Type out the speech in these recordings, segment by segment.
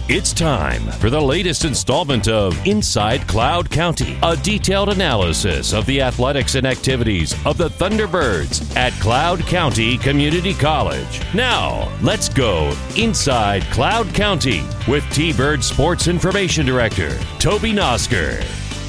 It's time for the latest installment of Inside Cloud County, a detailed analysis of the athletics and activities of the Thunderbirds at Cloud County Community College. Now, let's go Inside Cloud County with T-Bird Sports Information Director, Toby Nosker.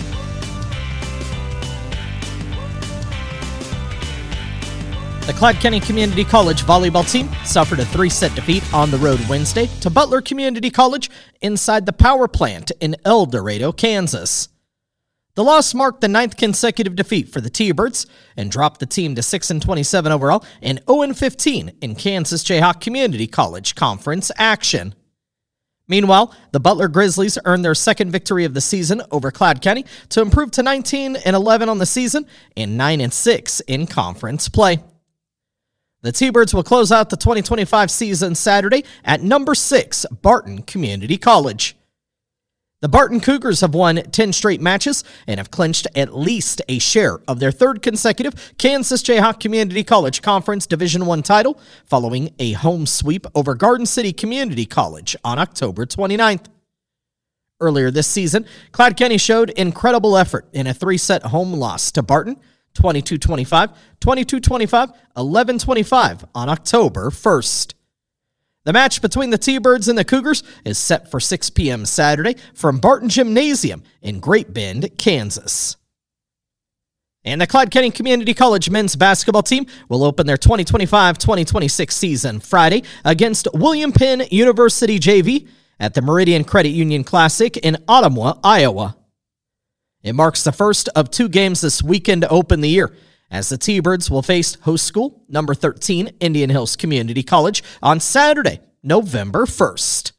The Cloud County Community College volleyball team suffered a 3-set defeat on the road Wednesday to Butler Community College inside the power plant in El Dorado, Kansas. The loss marked the 9th consecutive defeat for the T-Birds and dropped the team to 6-27 overall and 0-15 in Kansas Jayhawk Community College Conference action. Meanwhile, the Butler Grizzlies earned their second victory of the season over Cloud County to improve to 19-11 on the season and 9-6 in conference play. The T-Birds will close out the 2025 season Saturday at number 6, Barton Community College. The Barton Cougars have won 10 straight matches and have clinched at least a share of their third consecutive Kansas Jayhawk Community College Conference Division I title following a home sweep over Garden City Community College on October 29th. Earlier this season, Cloud County showed incredible effort in a 3-set home loss to Barton, 22-25, 22-25, 11-25 on October 1st. The match between the T-Birds and the Cougars is set for 6 p.m. Saturday from Barton Gymnasium in Great Bend, Kansas. And the Cloud County Community College men's basketball team will open their 2025-2026 season Friday against William Penn University JV at the Meridian Credit Union Classic in Ottumwa, Iowa. It marks the first of 2 games this weekend to open the year, as the T-Birds will face host school number 13 Indian Hills Community College on Saturday, November 1st.